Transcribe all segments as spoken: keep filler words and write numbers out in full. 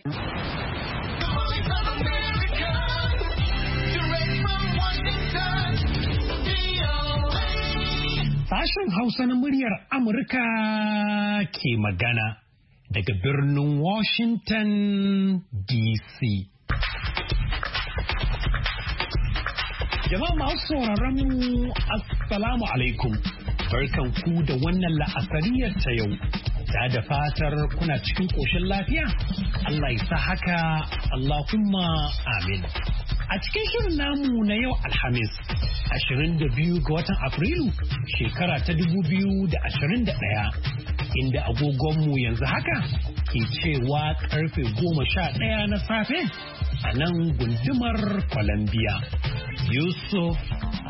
Sashen Hausa na muryar Amurka ke magana daga birnin Washington D C. Jama'a masu sauraron mu Assalamu alaikum. Barkan ku da wannan la'asariyar ta yau. Ta da fatar kuna cikin ƙoshin lafiya? Allah ya sa haka, Allahumma amin. A cikin shirin namu na yau Alhamis, ashirin da biyu ga watan Afrilu, shekara ta dubu biyu da ashirin da ɗaya, inda agogonmu yanzu haka ke cewa karfe goma sha ɗaya na safe a nan gundumar Columbia. Yusuf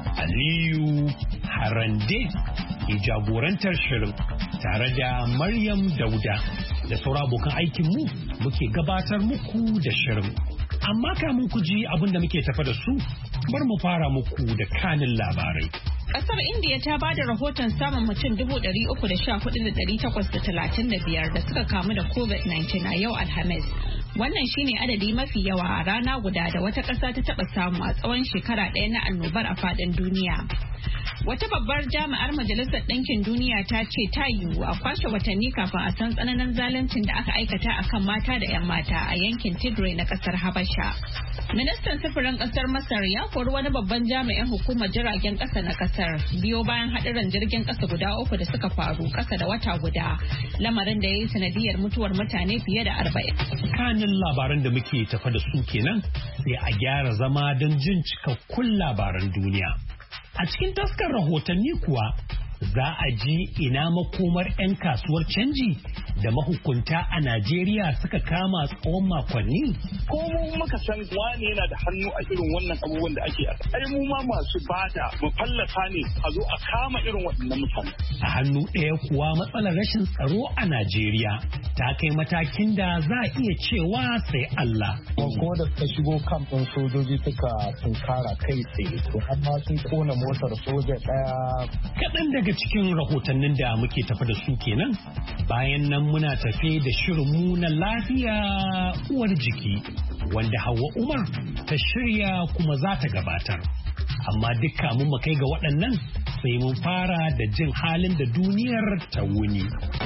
Aliyu Harande ke jagorantar shirin tare da Maryam Dauda da sauran abokan aikinmu muke gabatar muku da shirin. Amma kamun ku ji abin da muke tafa da su, bar mu fara muku da kanin labarai. Kasar India ta ba da rahoton samun mutum dubu ɗari uku da sha hudu da ɗari takwas da talatin da biyar da suka kamu da covid nineteen a yau Alhamis. Wannan shine adadi mafi yawa a rana guda da wata ƙasa ta taɓa samu a tsawon shekara ɗaya na annobar a faɗin duniya. Wata babbar jami'ar Majalisar Ɗinkin Duniya ta ce ta yiwu a kwashe watanni kafin a san tsananin zaluncin da aka aikata akan mata da 'yan mata a yankin Tigray na ƙasar Habasha. Ministan sufurin ƙasar Masar ya kori wani babban jami'in hukumar jiragen ƙasa na ƙasar biyo bayan haɗarin jirgin ƙasa guda uku da suka faru ƙasa da wata guda, lamarin da ya yi sanadiyar mutuwar mutane fiye da arba'in. Kanin labaran da muke tafa da su kenan sai a gyara zama don jin cikakkun labaran duniya. A cikin taskar rahotanni kuwa za a ji ina makomar 'yan kasuwar canji da mahukunta a Najeriya suka kama tsawon makonni. Ko mu muka san wani yana da hannu a irin wannan abubuwan da ake ai mu ma masu bada mu fallafa ne a zo a kama irin waɗannan mutane. A hannu ɗaya kuwa matsalar rashin tsaro a Najeriya ta kai matakin da za a iya cewa sai Allah. Ko da suka shigo kamfin sojoji suka tunkara kai tsaye to amma sun kona motar soja ɗaya. Kaɗan daga cikin rahotannin da muke tafi da su kenan bayan nan muna tafe da shirinmu na lafiya uwar jiki wanda Hauwa Umar ta shirya kuma za ta gabatar. Amma dukka mun kai ga waɗannan sai mun fara da jin halin da duniyar ta wuni.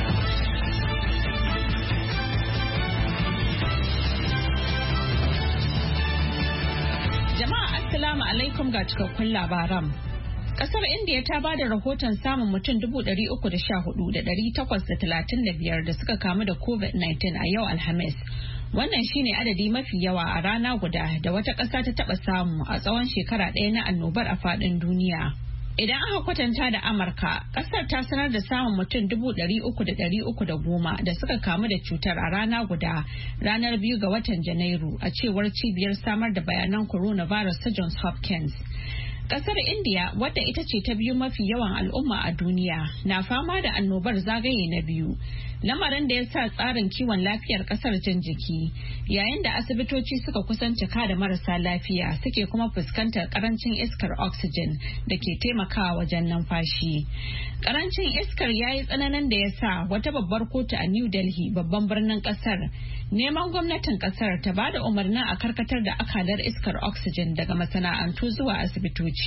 Jama'a assalamu alaikum ga cikakkun labaran. Kasar India ta ba da rahoton samun mutum dubu ɗari uku da sha hudu da ɗari takwas da talatin da biyar da suka kamu da covid nineteen a yau Alhamis. Wannan shine adadi mafi yawa a rana guda da wata ƙasa ta taɓa samu a tsawon shekara ɗaya na annobar a faɗin duniya. Idan aka kwatanta da Amurka, ƙasar ta sanar da samun mutum dubu ɗari uku da ɗari uku da goma da suka kamu da cutar a rana guda ranar biyu ga watan Janairu a cewar cibiyar samar da bayanan coronavirus ta Johns Hopkins. Kasar India, wadda ita ce ta biyu mafi yawan al'umma a duniya, na fama da annobar zagaye na biyu, lamarin da ya sa tsarin kiwon lafiyar kasar jan jiki, yayin da asibitoci suka kusan cika da marasa lafiya suke kuma fuskantar karancin iskar oxygen da ke taimakawa wajen numfashi. Karancin iskar ya yi tsananin da ya sa wata babbar kotu a New Delhi, babban birnin kasar, neman gwamnatin kasar ta ba da umarnin a karkatar da akalar iskar oxygen daga masana'antu zuwa asibitoci.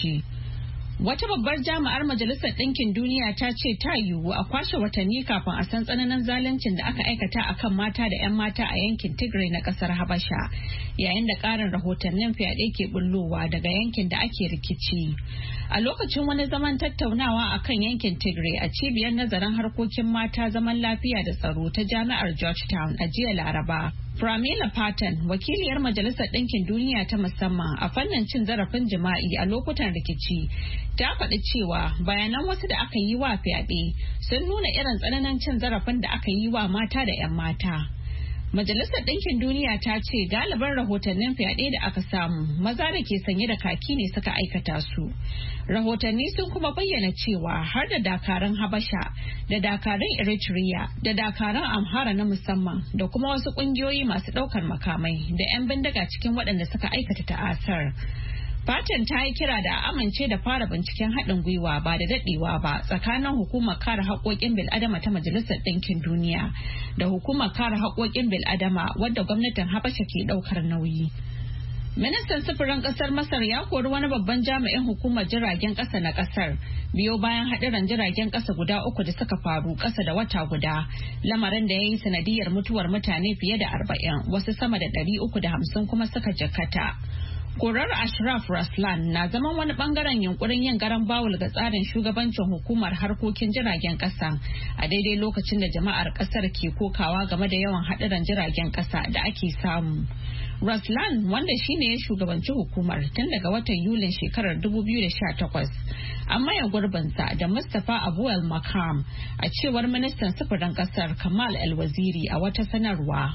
Wata babbar jami'ar Majalisar Ɗinkin Duniya ta ce ta yiwu a kwashe watanni kafin a san tsananin zaluncin da aka aikata a kan mata da 'yan mata a yankin Tigray na ƙasar Habasha, yayin da ƙarin rahotannin fyaɗe ke bullowa daga yankin da ake rikici. A lokacin wani zaman tattaunawa a kan yankin Tigray a cibiyar nazarin harkokin mata, zaman lafiya da tsaro ta Jami'ar Georgetown a jiya Laraba, Pramila Patten, wakiliyar Majalisar Ɗinkin Duniya ta musamman a fannin cin zarafin jima'i a lokutan rikici, ta faɗi cewa bayanan wasu da aka yi wa fyaɗe sun nuna irin tsananin cin zarafin da aka yi wa mata da 'yan mata. Majalisar Ɗinkin Duniya ta ce galiban rahotannin fyaɗe da aka samu maza da ke sanye da kaki ne suka aikata su. Rahotanni sun kuma bayyana cewa har da dakarun Habasha da dakarun Eritrea da dakarun Amhara na musamman da kuma wasu ƙungiyoyi masu ɗaukar makamai da 'yan bindiga cikin waɗanda suka aikata ta'asar. Fatan ta yi kira da amince da fara binciken haɗin gwiwa ba da daɗewa ba tsakanin hukumar kare haƙoƙin bil'adama ta Majalisar Ɗinkin Duniya da hukumar kare haƙoƙin bil'adama wadda gwamnatin Habasha ke ɗaukar nauyi. Ministan sufurin ƙasar Masar ya kori wani babban jami'in hukumar jiragen ƙasa na ƙasar biyo bayan haɗiran jiragen ƙasa guda uku da suka faru ƙasa da wata guda, lamarin da ya yi sanadiyar mutuwar mutane fiye da arba'in, wasu sama da ɗari uku da hamsin kuma suka jikkata. Korar Ashraf Raslan na zaman wani bangaren yunkurin yin garan bawul ga tsarin shugabancin hukumar harkokin jiragen kasa a daidai lokacin da jama'ar kasar ke kokawa game da yawan haɗuran jiragen kasa da ake samu. Raslan, wanda shine ya shugabanci hukumar tun daga watan Yulin shekarar dubu biyu da sha takwas, an maye gurbinsa da Mustapha Abuel Makam a cewar ministan sufurin kasar Kamal El Waziri a wata sanarwa.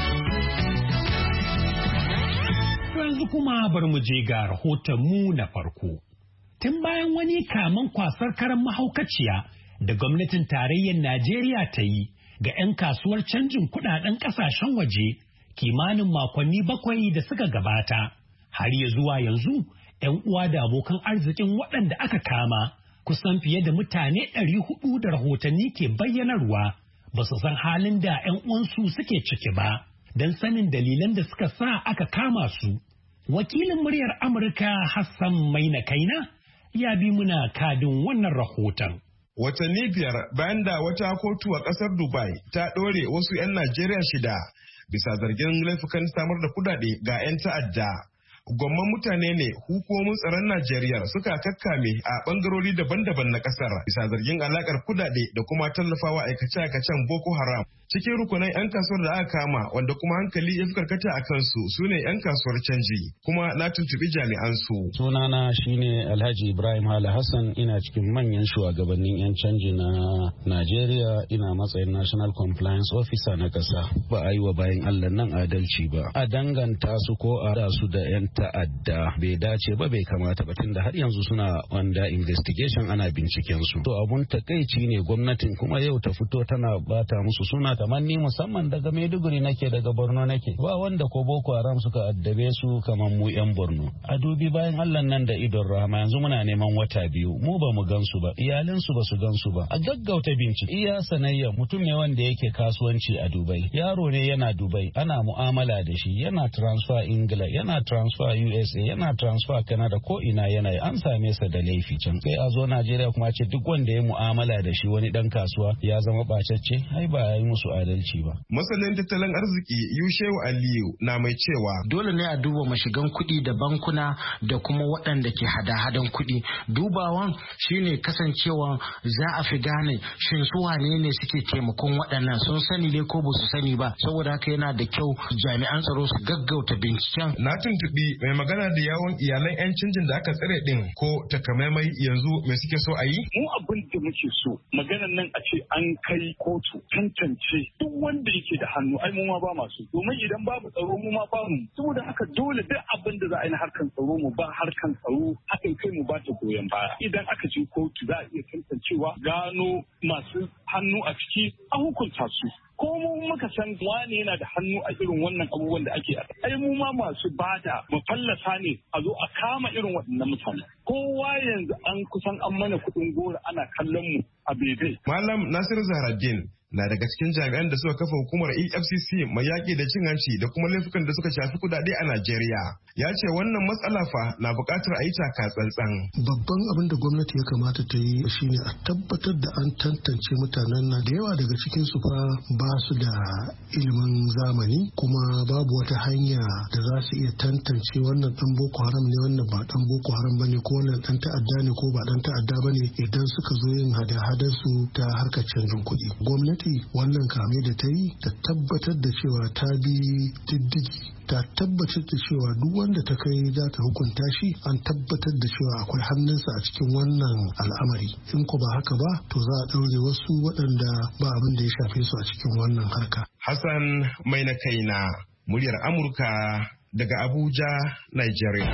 Yanzu kuma bar mu je ga rahoton mu na farko. Tun bayan wani kaman kwasar karan mahaukaciya da gwamnatin tarayyar Najeriya ta yi ga 'yan kasuwar canjin kudaden kasashen waje kimanin makonni bakwai da suka gabata, har ya zuwa yanzu 'yan uwa da abokan arzikin waɗanda aka kama kusan fiye da mutane ɗari hudu da rahotanni ke bayyanarwa ba su san halin da 'yan uwansu suke ciki ba. Don sanin dalilan da suka sa aka kama su, wakilin muryar Amurka Hassan Maina Kaina ya bi muna kadin wannan rahoton. Watanni biyar bayan da wata kotu a ƙasar Dubai ta ɗore wasu 'yan Najeriya shida bisa zargin laifukan samar da kudade ga 'yan ta'adda. Gwamman mutane ne hukumomin tsaron Najeriya suka kakkame a bangarori daban-daban na kasar bisa zargin alakar kudade da kuma tallafawa aikace-aikacen Boko Haram. Cikin rukunan 'yan kasuwar da aka kama wanda kuma hankali ya fi karkata a kansu su ne 'yan kasuwar canji, kuma na tuntubi jami'an su. Sunana shine Alhaji Ibrahim Hala Hassan, ina cikin manyan shugabannin 'yan canji na Najeriya, ina matsayin National Compliance Officer na kasa. Ba a yi wa bayan Allah nan adalci ba. A danganta su ko a da su da 'yan ta'adda bai dace ba, bai kamata ba, tunda har yanzu suna under investigation, ana binciken su. To abun takaici ne gwamnatin kuma yau ta fito tana bata musu suna, kamar ni musamman daga Maiduguri nake, daga Borno nake, ba wanda ko Boko Haram suka addabe su kamar mu yan Borno. A dubi bayan Allah nan da idon rahama, yanzu muna neman wata biyu mu ba mu gansu ba, iyalin su ba su gansu ba. A gaggauta bincike. Iya sanayya mutum ne wanda yake kasuwanci a Dubai, yaro ne yana Dubai, ana mu'amala da shi, yana transfer Ingila, yana transfer U S A, yana transfer Canada, ko ina yana an same sa da laifi can. Sai a zo Najeriya kuma ce duk wanda ya mu'amala da shi wani dan kasuwa ya zama bacacce, ai ba ya yi musu adalci ba. Masanin tattalin arziki Yushewu Aliyu na mai cewa dole ne a duba mashigan kuɗi da bankuna da kuma waɗanda ke hada-hadan kuɗi. Dubawan shine kasancewa za a fi gane shin su wane ne suke taimakon waɗannan, sun sani ne ko ba su sani ba. Saboda haka yana da kyau jami'an tsaro su gaggauta binciken. Na tuntuɓi mai magana da yawon iyalan 'yan canjin da aka tsare din ko takamaimai yanzu me suke so a yi? Mu abin da muke so maganan nan a ce an kai kotu tantance duk wanda yake da hannu, ai mu ma ba masu, domin idan babu tsaro mu ma ba mu. Saboda haka dole duk abin da za a yi na harkan tsaro mu ba harkan tsaro hakan kai mu ba ta goyon baya. Idan aka je kotu za a iya tantancewa, gano masu hannu a ciki, a hukunta su. Ko mu muka san wani yana da hannu a irin wannan abubuwan da ake, ai mu ma masu bada mu fallasa ne a zo a kama irin waɗannan mutane. Kowa yanzu an kusan an mana kuɗin gora, ana kallon mu a bebe. Malam Nasir Zahraddin na daga cikin jami'an da suka kafa hukumar E F C C mai yaƙi da cin hanci da kuma laifukan da suka shafi kudade a Najeriya. Ya ce wannan matsala fa na buƙatar a yi taka tsantsan. Babban abin da gwamnati ya kamata ta yi shine a tabbatar da an tantance mutanen na da yawa daga cikin su fa ba su da ilimin zamani, kuma babu wata hanya da za su iya tantance wannan dan Boko Haram ne, wannan ba dan Boko Haram bane, ko wannan dan ta'adda ne ko ba dan ta'adda bane, idan suka zo yin hada-hadar su ta harkar canjin kuɗi. Gwamnati wannan kame da ta yi ta tabbatar da cewa ta bi diddigi, ta tabbatar da cewa duk wanda ta kai za ta hukunta shi, an tabbatar da cewa akwai hannunsa a cikin wannan al'amari. In ko ba haka ba, to za a ɗaure wasu waɗanda ba abin da ya shafe su a cikin wannan harka. Hassan mai na kaina, muryar Amurka daga Abuja, Nigeria.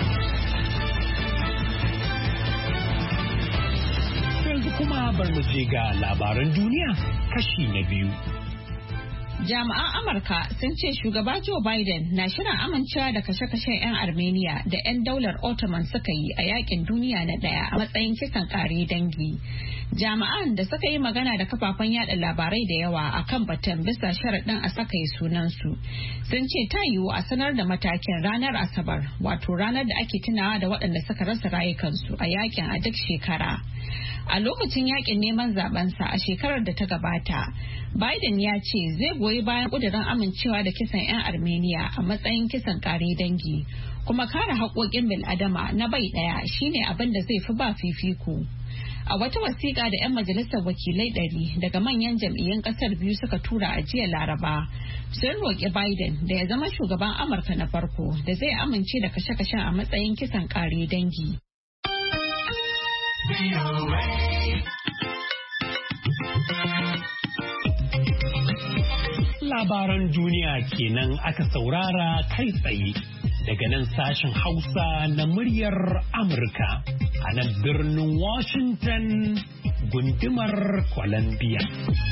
Yanzu kuma bar mu je ga labaran duniya kashi na biyu. Jami'an Amurka sun ce shugaba Joe Biden na shirin amincewa da kashe-kashen 'yan Armenia da 'yan daular Ottoman suka yi a yakin duniya na daya a matsayin kisan kare dangi. Jami'an da suka yi magana da kafafen yada labarai da yawa a kan batun bisa sharaɗin a saka sunansu sun ce ta yiwu a sanar da matakin ranar Asabar, wato ranar da ake tunawa da waɗanda suka rasa rayukansu a yakin a duk shekara. A lokacin yakin neman zabensa a shekarar da ta gabata, Biden ya ce zai goyi bayan ƙudurin amincewa da kisan 'yan Armenia a matsayin kisan kare dangi, kuma kare haƙoƙin bil'adama na bai ɗaya shine abin da zai fi ba fifiko. A wata wasiƙa da 'yan majalisar wakilai ɗari daga manyan jam'iyyun ƙasar biyu suka tura a jiya Laraba, sun roƙi Biden da ya zama shugaban Amurka na farko da zai amince da kashe-kashen a matsayin kisan kare dangi. Labaran duniya kenan aka saurara kai tsaye daga nan sashen Hausa na muryar Amurka a nan birnin Washington gundumar Columbia.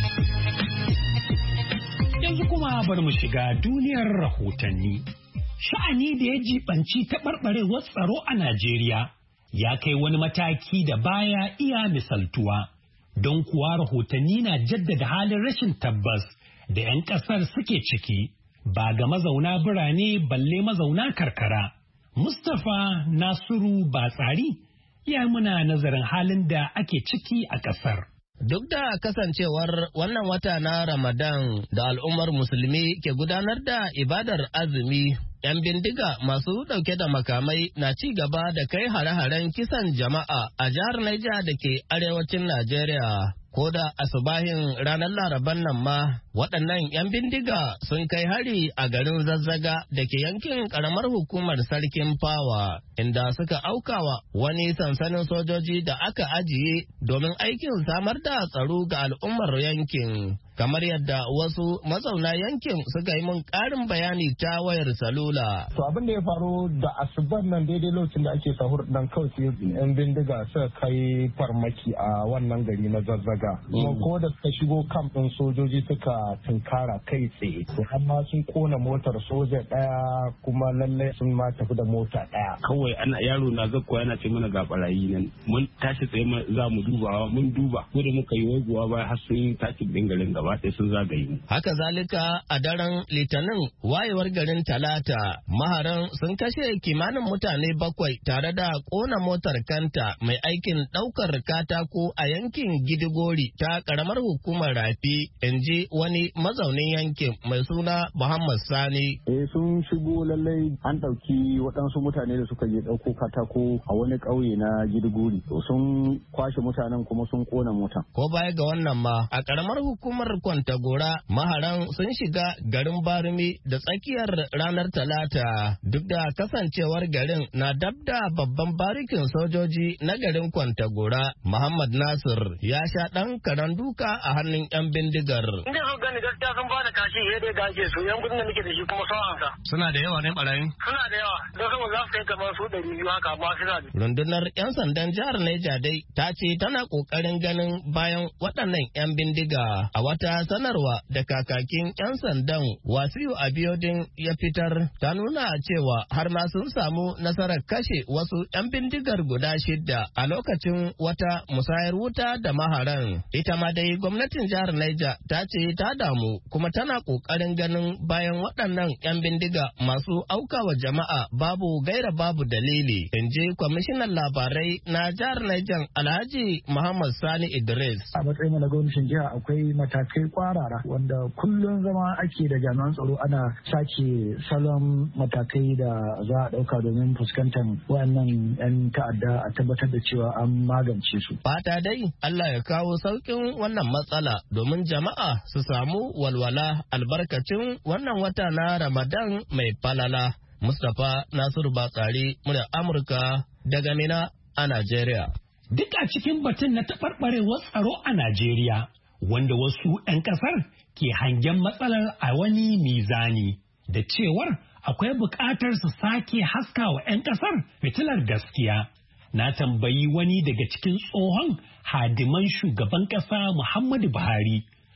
Yanzu kuma bari mu shiga duniyar rahotanni. Sha'ani da ya jibanci taɓarɓarewar tsaro a Najeriya ya kai wani mataki da baya iya misaltuwa, don kuwa rahotanni na jaddada halin rashin tabbas da 'yan ƙasar suke ciki, ba ga mazauna birane balle mazauna karkara. Mustapha Nasiru Batsari ya muna nazarin halin da ake ciki a ƙasar. Duk da kasancewar wannan wata na Ramadan da al'ummar musulmi ke gudanar da ibadar azumi, 'yan bindiga masu ɗauke da makamai na ci gaba da kai hare-haren kisan jama'a a jihar Niger da ke arewacin Najeriya. Ko da asubahin ranar Laraban nan ma, waɗannan 'yan bindiga sun kai hari a garin Zazzaga da ke yankin ƙaramar hukumar Sarkin Fawa, inda suka aukawa wani sansanin sojoji da aka ajiye domin aikin samar da tsaro ga al'ummar yankin. Kamar yadda wasu mazauna yankin suka yi mun ƙarin bayani ta wayar salula. To abin da ya faru da asuban nan daidai lokacin da ake sahur dan kawai sai 'yan bindiga suka kai farmaki a wannan gari na Zazzaga. Kuma ko da suka shigo kamp ɗin sojoji suka tunkara kai tsaye. To amma sun kona motar soja ɗaya kuma lallai sun ma tafi da mota ɗaya. Kawai ana yaro na zakko yana ce mana ga barayi nan. Mun tashi tsaye za mu dubawa mun duba. Ko da muka yi waiguwa baya har sun yi takin ɗin garin gaba. Sun zagaye. Haka zalika a daren Litinin wayewar garin Talata, maharan sun kashe kimanin mutane bakwai tare da kona motar kanta mai aikin daukar katako a yankin Gidigori ta karamar hukumar Rafi, in ji wani mazaunin yankin mai suna Muhammad Sani. Eh sun shigo lallai an ɗauki waɗansu mutane da suka je ɗauko katako a wani ƙauye na Gidigori. To sun kwashe mutanen kuma sun kona mota. Ko baya ga wannan ma a karamar hukumar Kwantagora maharan sun shiga garin Barumi da tsakiyar ranar Talata, duk da kasancewar garin na dab da babban barikin sojoji na garin Kwantagora. Muhammad Nasir ya sha ɗan karan duka a hannun 'yan bindigar. Inda su gani gaskiya sun bada kashi ya dai gaje su yan gudun da muke da shi kuma sauransa. Suna da yawa ne barayin? Suna da yawa don saboda za su kai kamar su ɗari biyu haka amma suna da. Rundunar 'yan sandan jihar Neja dai ta ce tana ƙoƙarin ganin bayan waɗannan 'yan bindiga a wata Ta sanarwa da kakakin 'yan sandan Wasiu Abiodun ya fitar ta nuna cewa har ma sun samu nasarar kashe wasu 'yan bindigar guda shidda a lokacin wata musayar wuta da maharan. Ita ma dai gwamnatin jihar Niger ta ce ta damu kuma tana kokarin ganin bayan waɗannan 'yan bindiga masu aukawa jama'a babu gaira babu dalili, in ji kwamishinan labarai na jihar Niger Alhaji Muhammad Sani Idris. A matsayin na gwamnatin jiha akwai matakai kai kwarara wanda kullum zama ake da jami'an tsaro ana sake salon matakai da za a dauka domin fuskantar wannan 'yan ta'adda a tabbatar da cewa an magance su. Fata dai Allah ya kawo saukin wannan matsala domin jama'a su samu walwala albarkacin wannan wata na Ramadan mai falala. Mustapha Nasiru Batsari, murya Amurka daga Mina a Najeriya. Duk a cikin batun na taɓarɓarewar tsaro a Najeriya, wanda wasu 'yan ƙasar ke hangen matsalar a wani mizani da cewar akwai buƙatar su sake haska wa 'yan ƙasar fitilar gaskiya. Na tambayi wani daga cikin tsohon hadiman shugaban ƙasa Muhammadu Buhari,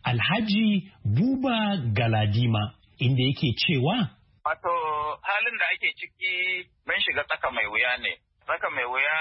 Alhaji Buba Galadima, inda yake cewa. Wato halin da ake ciki mun shiga tsaka mai wuya ne. Tsaka mai wuya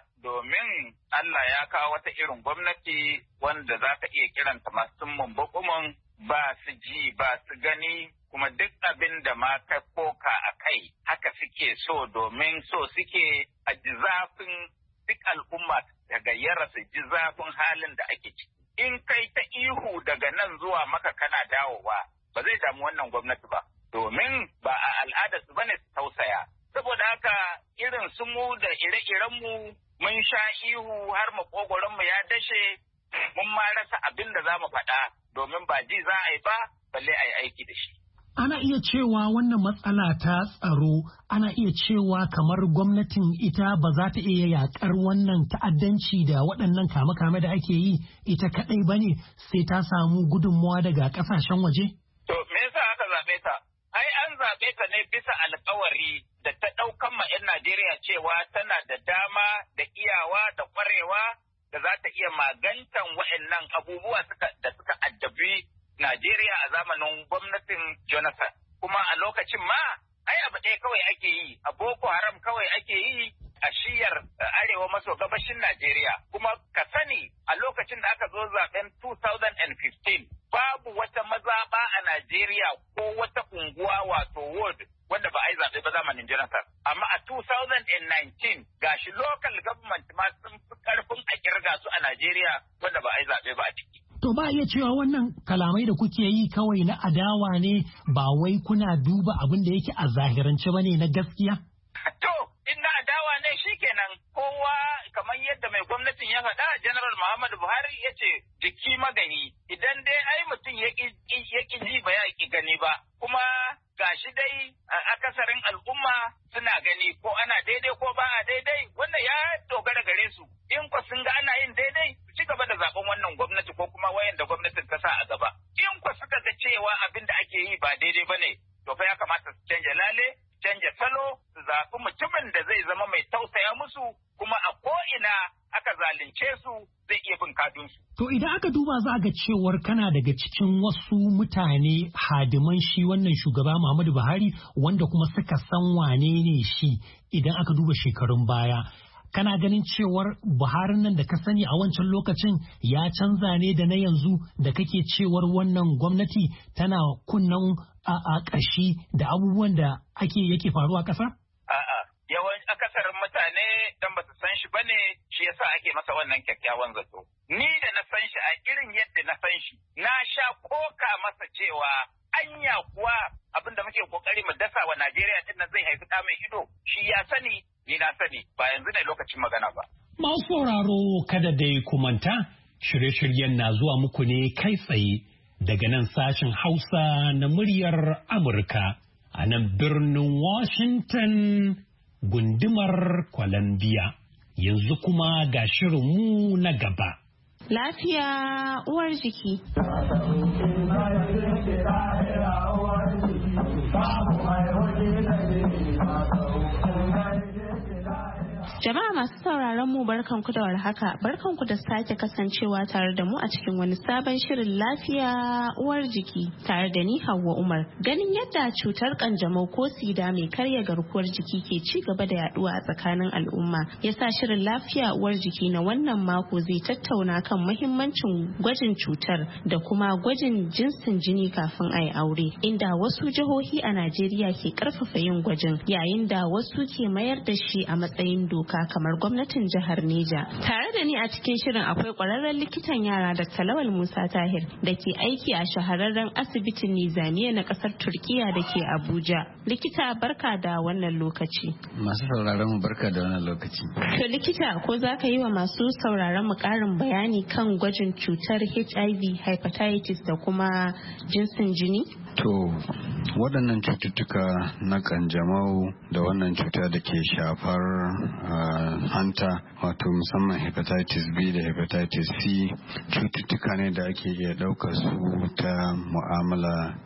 domin Allah ya kawo wata irin gwamnati wanda za ka iya kiranta masu mumbukumin ba su ji ba su gani kuma duk abin da ma ka koka a kai haka suke so domin so suke a ji zafin duk al'umma da gayyara su ji zafin halin da ake ciki. In kai ta ihu daga nan zuwa maka kana dawowa ba zai damu wannan gwamnati ba domin ba a al'ada su bane su tausaya. Saboda haka irin su mu da ire-irenmu mun sha ihu har makogoronmu ya dashe mun ma rasa abin da za mu faɗa domin ba ji za a yi ba balle a yi aiki da shi. Ana iya cewa wannan matsala ta tsaro ana iya cewa kamar gwamnatin ita ba za ta iya yakar wannan ta'addanci da waɗannan kame-kame da ake yi ita kaɗai ba ne sai ta samu gudunmawa daga ƙasashen waje? To me yasa aka zaɓe ta? Ai an zaɓe ta ne bisa alƙawari da ta ɗaukan ma 'yan Najeriya cewa tana da dama da iyawa da ƙwarewa da za ta iya magantan waɗannan abubuwa da suka addabi Najeriya a zamanin gwamnatin Jonathan. Kuma a lokacin ma, ai abu ɗaya kawai ake yi, a Boko Haram kawai ake yi a shiyar arewa maso gabashin Najeriya. Kuma ka sani a lokacin da aka zo zaben two thousand fifteen, babu wata mazaɓa a Najeriya ko wata unguwa wato ward wanda ba a yi zaɓe ba zamanin Jonathan. Amma a two thousand nineteen gashi local government ma sun fi ƙarfin a kirga su a Najeriya wanda ba a yi zaɓe ba a ciki. To ba iya cewa wannan kalamai da kuke yi kawai na adawa ne ba wai kuna duba abin da yake a zahirance ba ne na gaskiya? To, in na adawa ne shi kenan kowa kamar yadda mai gwamnatin ya faɗa General Muhammadu Buhari ya ce jiki magani idan dai ai mutum ya ƙi ji ba ya ƙi gani ba. Kuma gashi dai akasarin al'umma suna gani ko ana daidai ko ba a daidai wanda ya dogara gare su. In ko sun ga ana yin daidai ci gaba da zaben wannan gwamnati ko kuma wayan da gwamnatin ta sa a gaba. In ku suka ga cewa abin da ake yi ba daidai bane, to fa ya kamata su canja lale, canja salo, su zaɓi mutumin da zai zama mai tausaya musu kuma a ko'ina aka zalunce su zai iya bin kadunsu. To idan aka duba za a ga cewar kana daga cikin wasu mutane hadiman shi wannan shugaba Muhammadu Buhari wanda kuma suka san wane ne shi idan aka duba shekarun baya. Kana ganin cewar Buhari nan da ka sani a wancan lokacin ya canza ne da na yanzu da kake cewar wannan gwamnati tana kunnan a ƙashi da abubuwan da ake yake faruwa a ƙasa? A'a, yawan akasarin mutane dan ba su san shi bane shi yasa ake masa wannan kyakkyawan zato. Ni da na san shi a irin yadda na san shi, na sha koka masa cewa anya kuwa abin da muke kokari mu dasa wa Najeriya din nan zai haifi ɗa mai ido, shi ya sani ni na sani ba yanzu ne lokacin magana ba. Masu sauraro kada dai ku manta shirye-shiryen na zuwa muku ne kai tsaye daga nan sashen Hausa na muryar Amurka a nan birnin Washington gundumar Columbia. Yanzu kuma ga shirinmu na gaba. Lafiya uwar jiki. Jama'a masu sauraron mu barkanku da warhaka, barkanku da sake kasancewa tare da mu a cikin wani sabon shirin lafiya uwar jiki tare da ni Hauwa Umar. Ganin yadda cutar kanjamau ko sida mai karya garkuwar jiki ke ci gaba da yaduwa a tsakanin al'umma, yasa shirin lafiya uwar jiki na wannan mako zai tattauna kan muhimmancin gwajin cutar da kuma gwajin jinsin jini kafin a yi aure, inda wasu jihohi a Najeriya ke karfafa yin gwajin yayin da wasu ke mayar da shi a matsayin doka kamar gwamnatin jihar Neja. Tare da ni a cikin shirin akwai kwararren likitan yara da Lawal Musa Tahir da ke aiki a shahararren asibitin Nizamiya na kasar Turkiya da ke Abuja. Likita barka da wannan lokaci. Masu sauraron mu barka da wannan lokaci. To likita ko za ka yi wa masu sauraron mu karin bayani kan gwajin cutar H I V, hepatitis da kuma jinsin jini? To waɗannan cututtuka na kanjamau da wannan cuta da ke shafar uh, hanta wato musamman hepatitis B da hepatitis C cututtuka ne da ake iya ɗaukar su ta mu'amala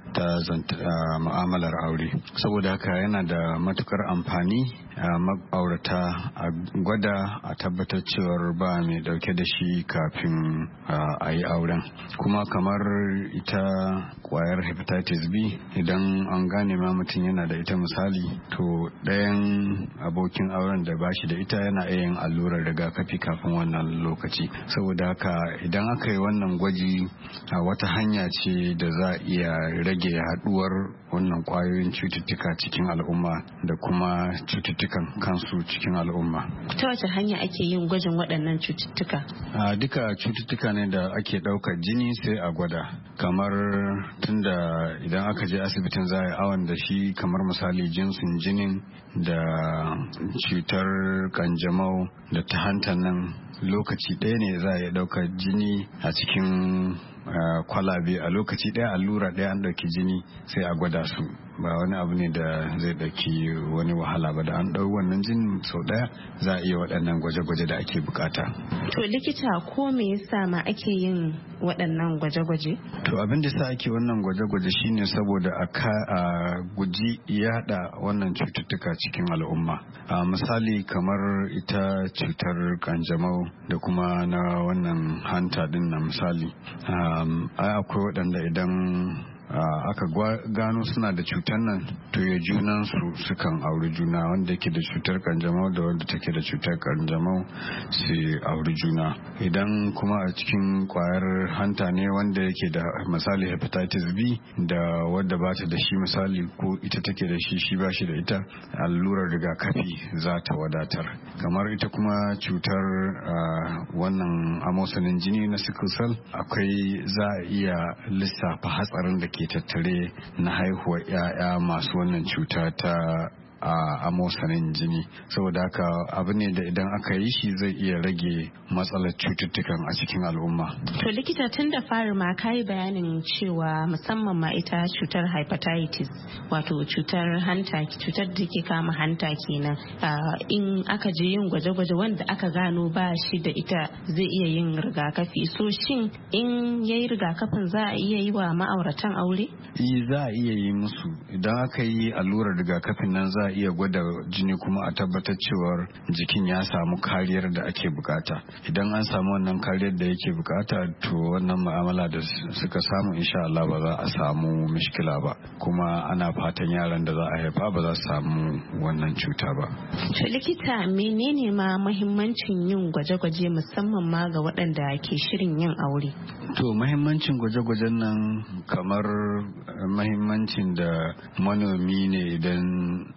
ta mu'amalar aure. Saboda haka yana da matukar amfani a ma'aurata a gwada a tabbatar cewar ba mai dauke da shi kafin a yi auren. Kuma kamar ita kwayar hepatitis B, idan an gane ma mutum yana da ita misali, to ɗayan abokin auren da ba shi da ita yana iya yin allurar rigakafi kafin wannan lokaci. Saboda haka idan aka yi wannan gwaji a wata hanya ce da za a iya rage haduwar wannan kwayoyin cututtuka cikin al'umma da kuma cututtukan kansu cikin al'umma. Ta wace hanya ake yin gwajin waɗannan cututtuka? A duka cututtuka ne da ake ɗaukar jini sai a gwada, kamar tunda idan aka je asibitin za a yi awon da shi, kamar misali jinsin jinin da cutar kanjamau da ta hanta nan lokaci ɗaya ne za a yi ɗaukar jini a cikin kwalabe a lokaci ɗaya, allura ɗaya an ɗauki jini sai a gwada su. Ba wani abu ne da zai ɗauki wani wahala ba, da an ɗau wannan jini sau ɗaya za a iya waɗannan gwaje-gwaje da ake bukata. To likita, ko me yasa ma ake yin waɗannan gwaje-gwaje? To abin da sa ake wannan gwaje-gwaje shine saboda a guji yada wannan cututtuka cikin al'umma. A misali kamar ita cutar kanjamau da kuma na wannan hanta din na misali. Ai akwai waɗanda idan Uh, aka gano suna da cutar nan, to ya junan su sukan auri juna, wanda yake da cutar kanjamau da wanda take da cutar kanjamau su auri juna. Idan kuma a cikin kwayar hanta ne, wanda yake da misali hepatitis B da wadda ba ta da shi misali, ko ita take da shi shi ba shi da ita, allurar rigakafi za ta wadatar. Kamar ita kuma cutar uh, wannan amosanin jini na sickle cell, akwai za a iya lissafa hatsarin da ke ke tattare na haihuwar 'ya'ya masu wannan cuta ta a amosanin jini. Saboda haka abu ne da idan aka yi shi zai iya rage matsalar cututtukan a cikin al'umma. To likita, tun da fari ma kayi bayanin cewa musamman ma ita cutar hepatitis, wato cutar hanta, cutar da ke kama hanta kenan, in aka je yin gwaje-gwaje wanda aka gano ba shi da ita zai iya yin rigakafi. So shin in yayi rigakafin za a iya yi wa ma'auratan aure? Yi za a iya yi musu. Idan aka yi allurar rigakafin nan za a iya gwada jini kuma a tabbatar cewar jikin ya samu kariyar da ake bukata. Idan an samu wannan kariyar da yake bukata, to wannan mu'amala da suka samu insha Allah ba za a samu mishkila ba, kuma ana fatan yaran da za a haifa ba za su samu wannan cuta ba. To likita, menene ma mahimmancin yin gwaje-gwaje musamman ma ga waɗanda ke shirin yin aure? To mahimmancin gwaje-gwajen nan kamar mahimmancin da manomi ne idan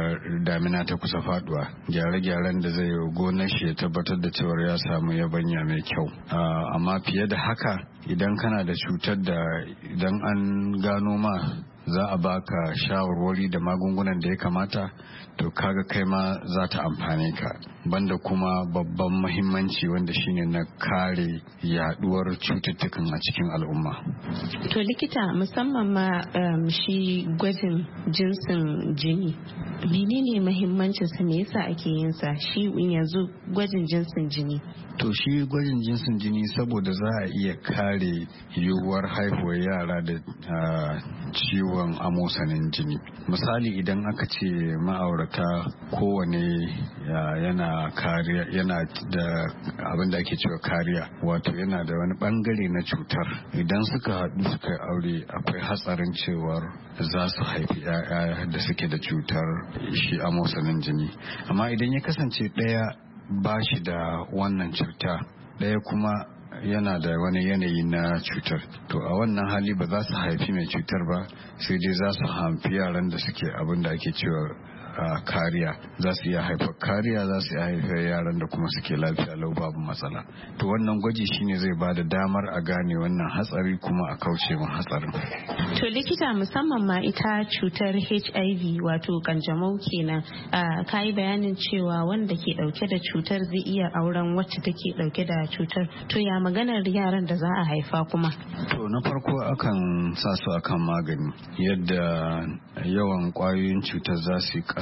damina ta kusa faduwa, gyare-gyaren da zai yi gonar shi ya tabbatar da cewar ya samu yabanya mai kyau. Amma fiye da haka, idan kana da cutar da idan an gano ma za a baka shawarwari da magungunan da ya kamata, to kaga kai ma za ta amfane ka. Banda kuma babban mahimmanci wanda shine na kare yaduwar cututtukan a cikin al'umma. To likita, musamman ma um, shi gwajin jinsin jini, menene mahimmancin sa, me yasa ake yin sa shi yanzu gwajin jinsin jini? To shi gwajin jinsin jini saboda za a iya kare yiwuwar haihuwar yara da uh, ciwon amosanin jini. Misali, idan aka ce ma'aurata kowane uh, yana kariya, yana da abin da ake cewa kariya, wato yana da wani bangare na cutar. Idan suka haɗu suka yi aure, akwai hatsarin cewar za su haifi 'ya'ya da suke da cutar shi amosanin jini. Amma idan ya kasance ɗaya ba shi da wannan cuta, ɗaya kuma yana da wani yanayi na cutar, to a wannan hali ba za su haifi mai cutar ba, sai dai za su haifi yaran da suke abin da ake cewa Uh, kariya, za su iya haifar kariya, za su iya haifar yaran da kuma suke lafiya lau babu matsala. To wannan gwaji shine zai ba da damar a gane wannan hatsari kuma a kauce ma hatsarin. To likita, musamman ma ita cutar H I V wato kanjamau kenan, uh, ka yi bayanin cewa wanda ke dauke da cutar zai iya auren wacce take dauke da cutar. To ya maganar yaran da za a haifa kuma? To na farko akan sa su akan magani, yadda yawan kwayoyin cutar za su yi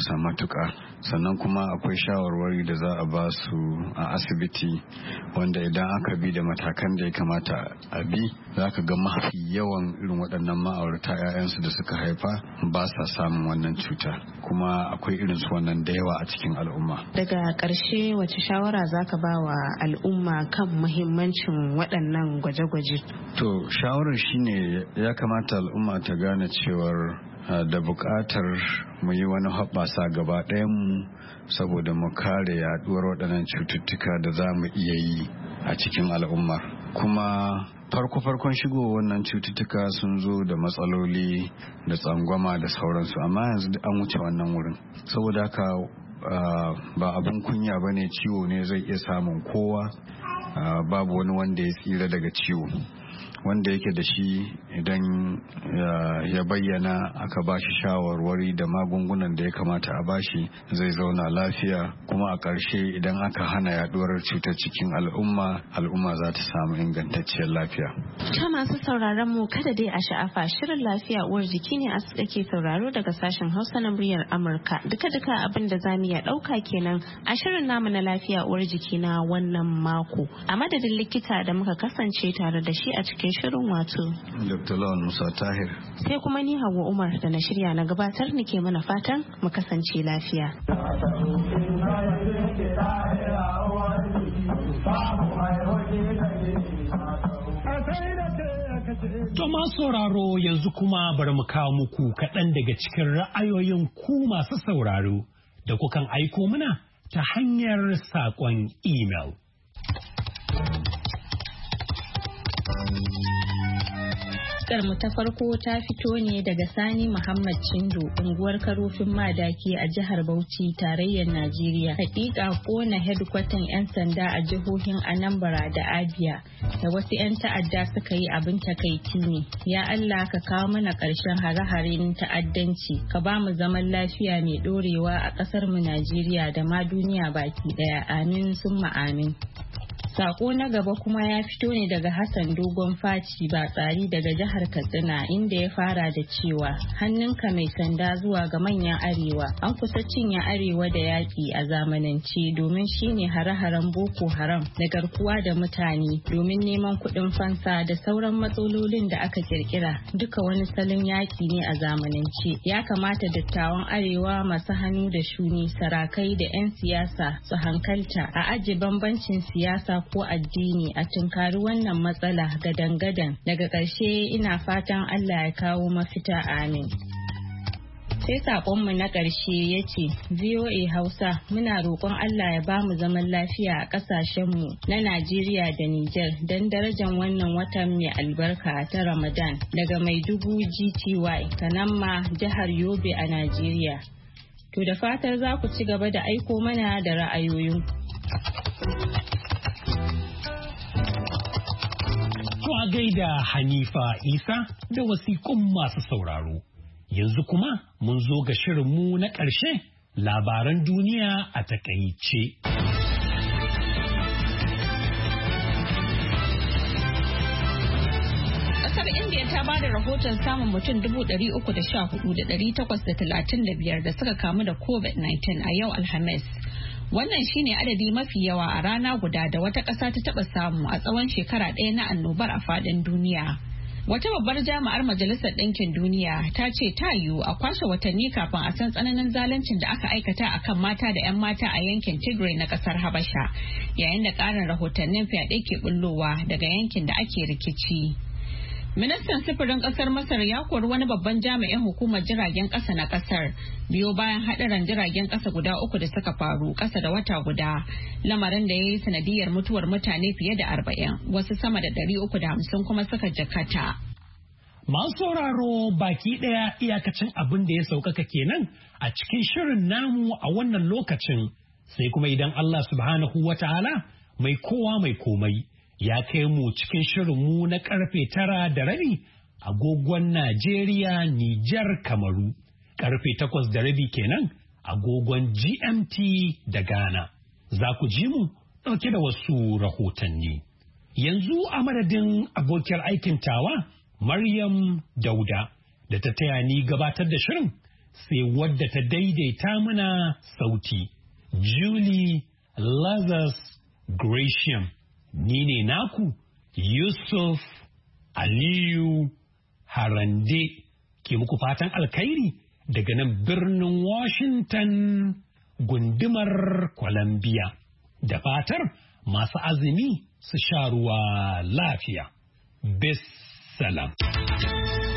ƙasa matuƙa. Sannan kuma akwai shawarwari da za a ba su a asibiti wanda idan aka bi da matakan da ya kamata a bi za ka ga mafi yawan irin waɗannan ma'aurata 'ya'yansu da suka haifa ba sa samun wannan cuta, kuma akwai irin su wannan da yawa a cikin al'umma. Daga ƙarshe wace shawara za ka ba wa al'umma kan muhimmancin waɗannan gwaje-gwaje? To shawarar shine ya kamata al'umma ta gane cewar da buƙatar mu yi wani hoɓɓasa gaba ɗayanmu saboda mu kare yaɗuwar waɗannan cututtuka da za mu iya yi a cikin al'umma. Kuma farko-farkon shigo wannan cututtuka sun zo da matsaloli da tsangwama da sauransu, amma yanzu an wuce wannan wurin. Saboda haka ba abin kunya ba ne, ciwo ne zai iya samun kowa, babu wani wanda ya tsira daga ciwo. Wanda yake da shi idan ya bayyana aka bashi shawarwari da magungunan da ya kamata a bashi zai zauna lafiya, kuma a ƙarshe idan aka hana yaduwar cutar cikin al'umma al'umma za ta samu ingantacciyar lafiya. Ta masu sauraron mu kada dai a sha'afa, shirin lafiya uwar jiki ne ake sauraro daga sashen Hausa na muryar Amurka. Duka-duka abin da zamu iya ɗauka kenan a shirin namu na lafiya uwar jiki na wannan mako. A madadin likita da muka kasance tare da shi a cikin shirin wato Doctor Lawan Musa Tahir. Sai kuma ni Hauwa Umar da na shirya na gabatar nake mana fatan mu kasance lafiya. To masu sauraro yanzu kuma bari mu kawo muku kaɗan daga cikin ra'ayoyin ku masu sauraro da kukan aiko mana ta hanyar saƙon email. mu ta farko ta fito ne daga Sani Muhammad Chindo, unguwar Karofin Madaki a jihar Bauchi, tarayyar Najeriya. Hakika kona hedkwatan 'yan sanda a jihohin Anambra da Abia da wasu 'yan ta'adda suka yi abin takaici ne. Ya Allah ka kawo mana ƙarshen hare-haren ta'addanci, ka ba mu zaman lafiya mai ɗorewa a ƙasar mu Najeriya da ma duniya baki ɗaya. Amin summa amin. Sako na gaba kuma ya fito ne daga Hassan Dogon Faci ba tsari daga jihar Katsina, inda ya fara da cewa hannunka mai sanda zuwa ga manyan arewa, an kusa cinye arewa da yaƙi a zamanance, domin shine hare-haren Boko Haram da garkuwa da mutane domin neman kuɗin fansa da sauran matsalolin da aka kirkira, duka wani salon yaƙi ne a zamanance. Ya kamata dattawan arewa masu hannu da shuni, sarakai da 'yan siyasa su hankalta a aji bambancin siyasa ko addini a tunkari wannan matsala gadan-gadan. Daga ƙarshe ina fatan Allah ya kawo mafita, amin. Sai saƙonmu na ƙarshe ya ce, V O A Hausa muna roƙon Allah ya ba mu zaman lafiya a ƙasashenmu na Najeriya da Nijar don darajar wannan watan mai albarka ta Ramadan. Daga Maiduguri G T Y, Kanamma, jihar Yobe a Najeriya. To da fatar za ku ci gaba da aiko mana da ra'ayoyin. A gaida Hanifa Isa da wasiƙun masu sauraro. Yanzu kuma mun zo ga shirinmu na ƙarshe, labaran duniya a takaice. Ƙasar Indiya ta ba da rahoton samun mutum dubu ɗari uku da sha hudu da ɗari takwas da talatin da biyar da suka kamu da COVID nineteen a yau Alhamis. Wannan shine adadi mafi yawa a rana guda da wata ƙasa ta taɓa samu a tsawon shekara ɗaya na annobar a faɗin duniya. Wata babbar jami'ar Majalisar Ɗinkin Duniya ta ce ta yiwu a kwashe watanni kafin a san tsananin zaluncin da aka aikata akan mata da 'yan mata a yankin Tigray na ƙasar Habasha, yayin da ƙarin rahotannin fyaɗe ke bullowa daga yankin da ake rikici. Ministan Sufurin Kasar Masar ya kori wani babban jami'in hukumar jiragen kasa na kasar biyo bayan haɗarin jiragen kasa guda uku da suka faru kasa da wata guda, lamarin da ya yi sanadiyar mutuwar mutane fiye da arba'in, wasu sama da ɗari uku da hamsin kuma suka jakata. Masu sauraro baki ɗaya iyakacin abin da ya saukaka kenan a cikin shirin namu a wannan lokacin, sai kuma idan Allah subhanahu wa ta'ala mai kowa mai komai ya kai mu cikin shirinmu na karfe tara da rabi agogon Najeriya, Nijar, Kamaru, karfe takwas da rabi kenan agogon G M T da Ghana. Za ku ji mu ɗauke da wasu rahotanni. Yanzu a madadin abokiyar aikin tawa Maryam Dauda da ta taya ni gabatar da shirin sai wadda ta daidaita mana sauti, Julie Lazarus Gratiam. Ni ne naku Yusuf Aliyu Harande ke muku fatan alkhairi daga nan birnin Washington gundumar Columbia. Da fatar masu azumi su sha ruwa lafiya. Bis salam.